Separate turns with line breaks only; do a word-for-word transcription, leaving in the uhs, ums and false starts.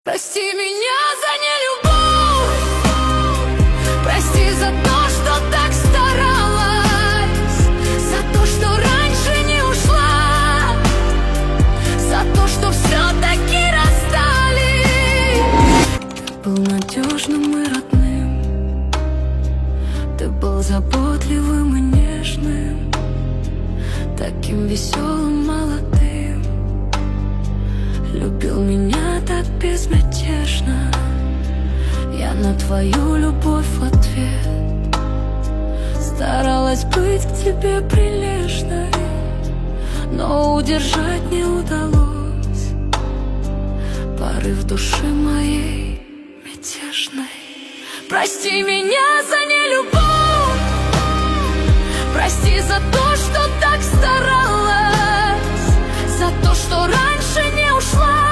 Прости меня за нелюбовь, прости за то, что так старалась, за то, что раньше не ушла, за то, что все-таки расстались. Ты был надежным и родным, ты был заботливым и нежным, таким веселым, молодым, любил меня так безмятежно. Я на твою любовь в ответ старалась быть к тебе прилежной, но удержать не удалось порыв души моей мятежной. Прости меня за нелюбовь, прости за то, что так старалась, за то, что раньше не ушла,